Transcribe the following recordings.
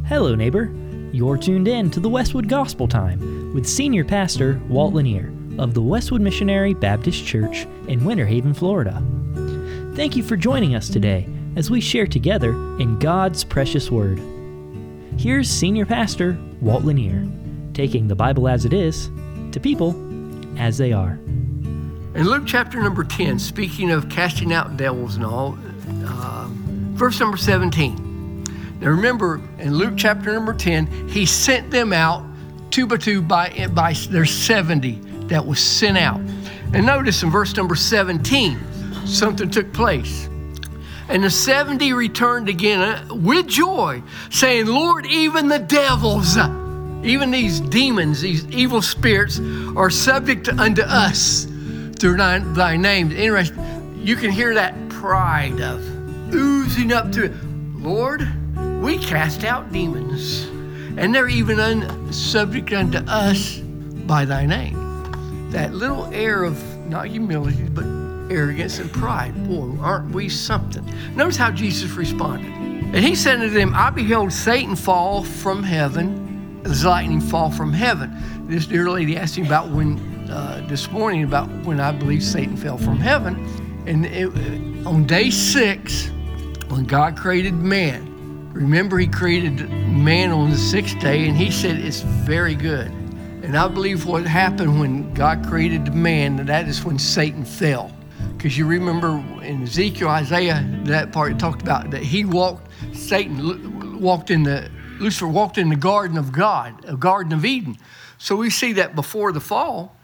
Hello, neighbor. You're tuned in to the Westwood Gospel Time with Senior Pastor Walt Lanier of the Westwood Missionary Baptist Church in Winter Haven, Florida. Thank you for joining us today as we share together in God's precious Word. Here's Senior Pastor Walt Lanier, taking the Bible as it is to people as they are. In Luke chapter number 10, speaking of casting out devils and all, verse number 17. Now remember, in Luke chapter number 10, he sent them out two by two by there's 70 that was sent out. And notice in verse number 17, something took place. And the 70 returned again with joy, saying, Lord, even the devils, even these demons, these evil spirits are subject unto us through thy name. Interesting, you can hear that pride of oozing up to it. Lord, we cast out demons, and they're even subject unto us by thy name. That little air of not humility, but arrogance and pride. Boy, aren't we something? Notice how Jesus responded. And he said to them, I beheld Satan fall from heaven, as lightning fall from heaven. This dear lady asked me about this morning about when I believe Satan fell from heaven. And on day 6, when God created man, remember, he created man on the 6th day, and he said it's very good. And I believe what happened when God created man, that is when Satan fell. Because you remember in Ezekiel, Isaiah, that part talked about that Lucifer walked in the garden of God, a garden of Eden. So we see that before the fall,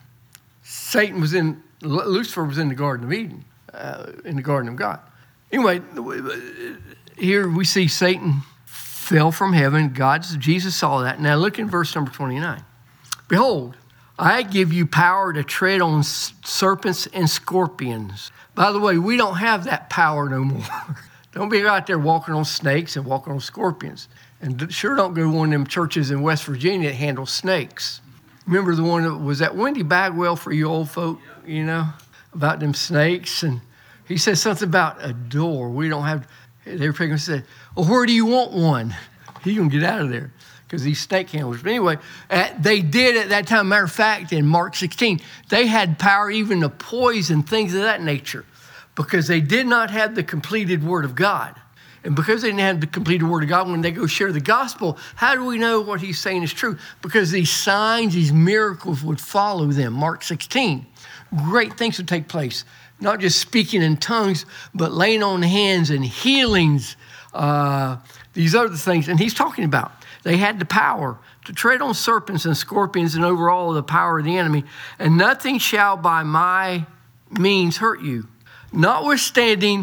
Lucifer was in the garden of Eden, in the garden of God. Anyway, here we see Satan fell from heaven. Jesus saw that. Now look in verse number 29. Behold, I give you power to tread on serpents and scorpions. By the way, we don't have that power no more. Don't be out there walking on snakes and walking on scorpions. And sure don't go to one of them churches in West Virginia that handle snakes. Remember the one that was at Wendy Bagwell for you old folk, about them snakes? And he said something about a door. We don't have. They were picking and said, well, where do you want one? He's going to get out of there because these snake handlers. But anyway, they did at that time. Matter of fact, in Mark 16, they had power even to poison things of that nature because they did not have the completed Word of God. And because they didn't have the completed Word of God, when they go share the gospel, how do we know what he's saying is true? Because these signs, these miracles would follow them. Mark 16, great things would take place. Not just speaking in tongues, but laying on hands and healings, these other things. And he's talking about they had the power to tread on serpents and scorpions and over all the power of the enemy, and nothing shall by my means hurt you. Notwithstanding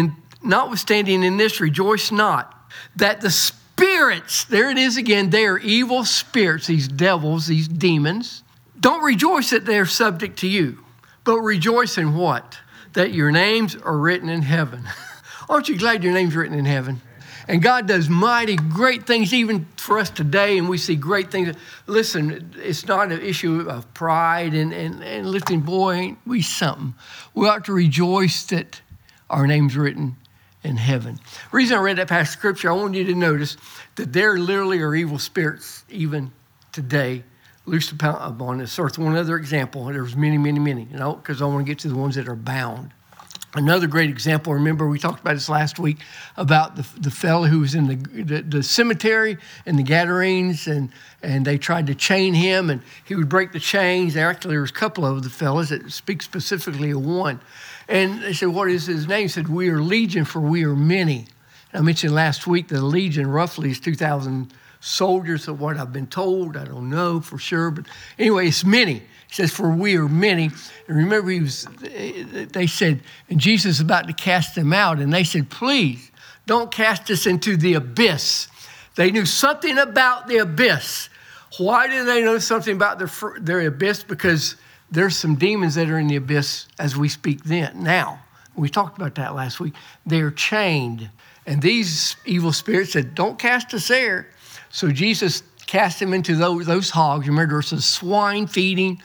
in this, rejoice not that the spirits, there it is again, they are evil spirits, these devils, these demons. Don't rejoice that they're subject to you, but rejoice in what? That your names are written in heaven. Aren't you glad your name's written in heaven? And God does mighty great things even for us today, and we see great things. Listen, it's not an issue of pride and lifting, boy, ain't we something. We ought to rejoice that our name's written in heaven. The reason I read that passage of scripture, I want you to notice that there literally are evil spirits even today loosed upon this earth. One other example, there's many, because I want to get to the ones that are bound. Another great example, remember we talked about this last week about the fellow who was in the cemetery in the Gadarenes, and they tried to chain him, and he would break the chains. Actually, there was a couple of the fellows that speak specifically of one. And they said, what is his name? He said, we are legion, for we are many. And I mentioned last week that the legion roughly is 2,000 soldiers, of what I've been told. I don't know for sure, but anyway, it's many. He says, for we are many. And remember, they said, and Jesus is about to cast them out, and they said, please, don't cast us into the abyss. They knew something about the abyss. Why did they know something about their abyss? Because there's some demons that are in the abyss as we speak now. We talked about that last week. They're chained. And these evil spirits said, don't cast us there. So Jesus cast them into those hogs. Remember, there's a swine feeding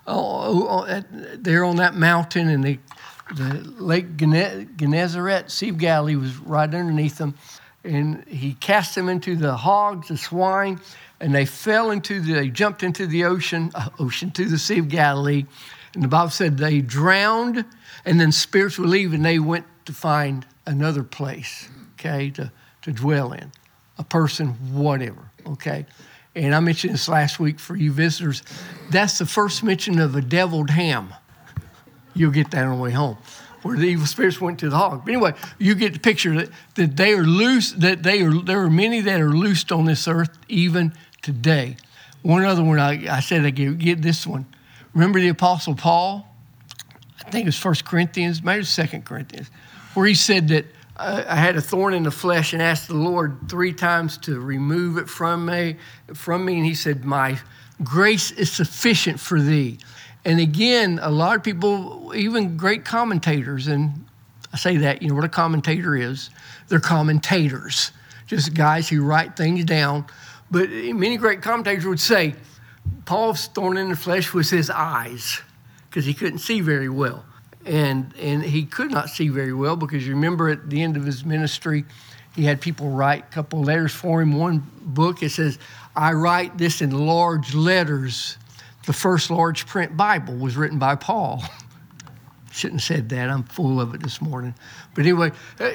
there on that mountain, and the Lake Gennesaret, Sea of Galilee was right underneath them. and he cast them into the hogs, the swine, and they jumped into the ocean to the Sea of Galilee. And the Bible said they drowned, and then spirits would leave, and they went to find another place, okay, to dwell in, a person, whatever, okay? And I mentioned this last week for you visitors. That's the first mention of a deviled ham. You'll get that on the way home, where the evil spirits went to the hog. But anyway, you get the picture that they are loose, there are many that are loosed on this earth even today. One other one, I said I get this one. Remember the Apostle Paul? I think it was 1 Corinthians, maybe 2 Corinthians, where he said that I had a thorn in the flesh and asked the Lord 3 times to remove it from me. And he said, my grace is sufficient for thee. And again, a lot of people, even great commentators, and I say that, you know what a commentator is? They're commentators, just guys who write things down. But many great commentators would say, Paul's thorn in the flesh was his eyes, because he couldn't see very well. And he could not see very well because you remember at the end of his ministry, he had people write a couple of letters for him. One book, it says, I write this in large letters. The first large print Bible was written by Paul. Shouldn't have said that. I'm full of it this morning. But anyway,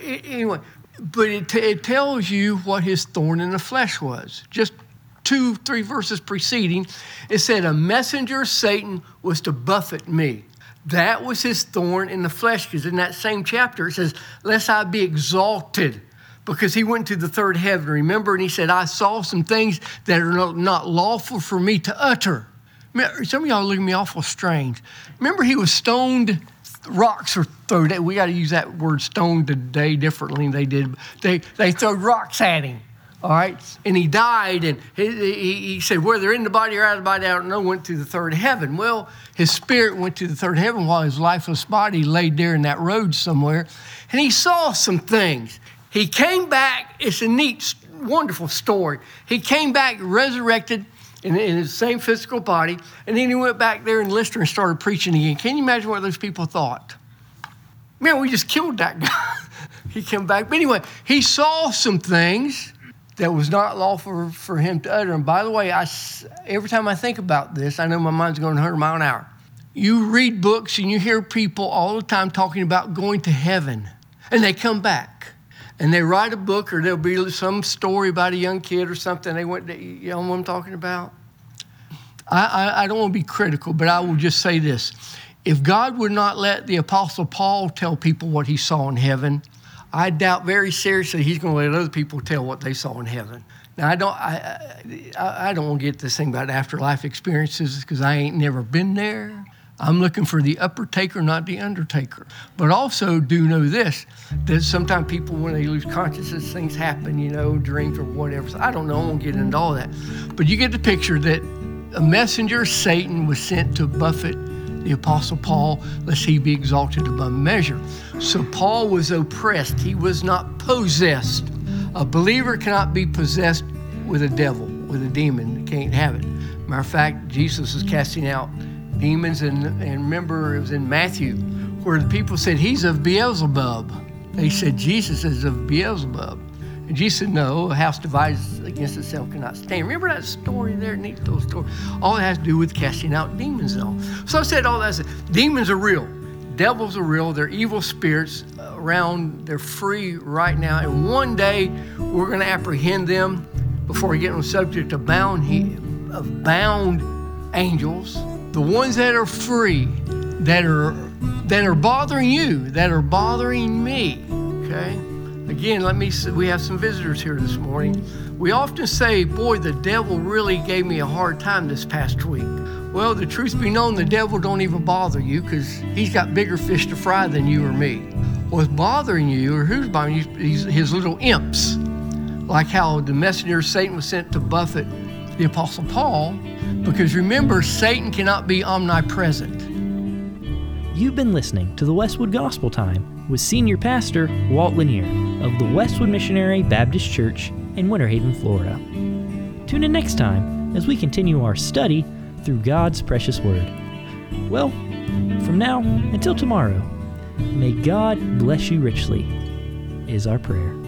but it tells you what his thorn in the flesh was. Just 2-3 verses preceding, it said, a messenger, Satan, was to buffet me. That was his thorn in the flesh, because in that same chapter, it says, lest I be exalted, because he went to the third heaven, remember? And he said, I saw some things that are not lawful for me to utter. Some of y'all look at me awful strange. Remember he was stoned, rocks were thrown at. We got to use that word stoned today differently than they did. They threw rocks at him. All right, and he died, and he said, whether in the body or out of the body, I don't know, went to the third heaven. Well, his spirit went to the third heaven while his lifeless body laid there in that road somewhere, and he saw some things. He came back. It's a neat, wonderful story. He came back resurrected in his same physical body, and then he went back there in Lystra and started preaching again. Can you imagine what those people thought? Man, we just killed that guy. He came back. But anyway, he saw some things that was not lawful for him to utter. And by the way, every time I think about this, I know my mind's going 100 miles an hour. You read books and you hear people all the time talking about going to heaven, and they come back and they write a book, or there'll be some story about a young kid or something. They went to, you know what I'm talking about? I don't want to be critical, but I will just say this. If God would not let the Apostle Paul tell people what he saw in heaven, I doubt very seriously he's going to let other people tell what they saw in heaven. Now, I don't want to get this thing about afterlife experiences, because I ain't never been there. I'm looking for the upper taker, not the undertaker. But also do know this, that sometimes people, when they lose consciousness, things happen, you know, dreams or whatever. So I don't know, I won't get into all that. But you get the picture that a messenger, Satan, was sent to buffet the Apostle Paul, lest he be exalted above measure. So Paul was oppressed. He was not possessed. A believer cannot be possessed with a devil, with a demon. They can't have it. Matter of fact, Jesus was casting out demons, and remember, it was in Matthew, where the people said, he's of Beelzebub. They said, Jesus is of Beelzebub. And Jesus said, no, a house divided against itself cannot stand. Remember that story there? Neat little story. All it has to do with casting out demons and all. So I said all that. Demons are real. Devils are real. They're evil spirits around. They're free right now. And one day we're going to apprehend them before we get on the subject of bound angels. The ones that are free, that are bothering you, that are bothering me, okay? Again, we have some visitors here this morning. We often say, boy, the devil really gave me a hard time this past week. Well, the truth be known, the devil don't even bother you, because he's got bigger fish to fry than you or me. What's bothering you, or who's bothering you, his little imps. Like how the messenger Satan was sent to buffet the Apostle Paul, because remember, Satan cannot be omnipresent. You've been listening to the Westwood Gospel Time with Senior Pastor Walt Lanier of the Westwood Missionary Baptist Church in Winter Haven, Florida. Tune in next time as we continue our study through God's precious Word. Well, from now until tomorrow, may God bless you richly, is our prayer.